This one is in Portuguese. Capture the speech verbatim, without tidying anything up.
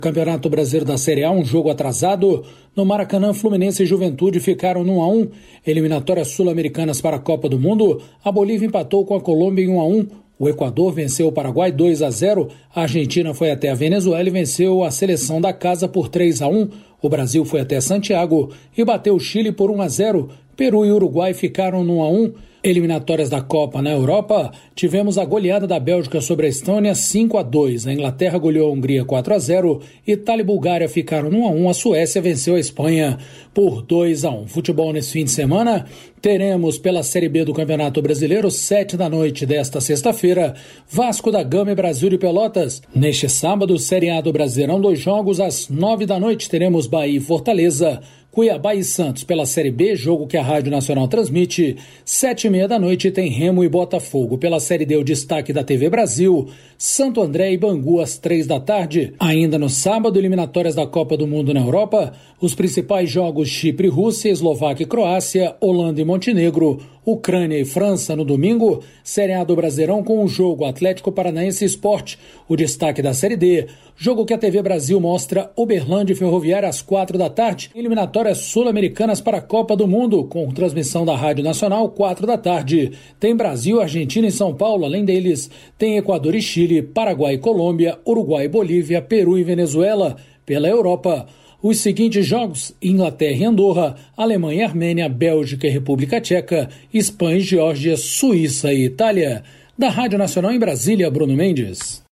Campeonato Brasileiro da Série A, um jogo atrasado. No Maracanã, Fluminense e Juventude ficaram no um a um. Eliminatórias sul-americanas para a Copa do Mundo. A Bolívia empatou com a Colômbia em um a um. O Equador venceu o Paraguai dois a zero. A Argentina foi até a Venezuela e venceu a seleção da casa por três a um. O Brasil foi até Santiago e bateu o Chile por um a zero. Peru e Uruguai ficaram no um a um. Eliminatórias da Copa na Europa, tivemos a goleada da Bélgica sobre a Estônia cinco a dois. A Inglaterra goleou a Hungria quatro a zero. Itália e Bulgária ficaram no um a um. A Suécia venceu a Espanha por dois a um. Futebol nesse fim de semana, teremos pela Série B do Campeonato Brasileiro, sete da noite desta sexta-feira, Vasco da Gama e Brasil de Pelotas. Neste sábado, Série A do Brasileirão, dois jogos às nove da noite, teremos Bahia e Fortaleza. Cuiabá e Santos pela Série B, jogo que a Rádio Nacional transmite. Sete e meia da noite tem Remo e Botafogo. Pela Série D, o destaque da T V Brasil. Santo André e Bangu às três da tarde. Ainda no sábado, eliminatórias da Copa do Mundo na Europa. Os principais jogos: Chipre e Rússia, Eslováquia e Croácia, Holanda e Montenegro, Ucrânia e França no domingo. Série A do Brasileirão com o jogo Atlético Paranaense e Sport. O destaque da Série D, jogo que a T V Brasil mostra Uberlândia e Ferroviária às quatro da tarde. Eliminatórias sul-americanas para a Copa do Mundo, com transmissão da Rádio Nacional, quatro da tarde. Tem Brasil, Argentina e São Paulo. Além deles, tem Equador e Chile, Paraguai e Colômbia, Uruguai e Bolívia, Peru e Venezuela. Pela Europa, os seguintes jogos: Inglaterra e Andorra, Alemanha e Armênia, Bélgica e República Tcheca, Espanha e Geórgia, Suíça e Itália. Da Rádio Nacional em Brasília, Bruno Mendes.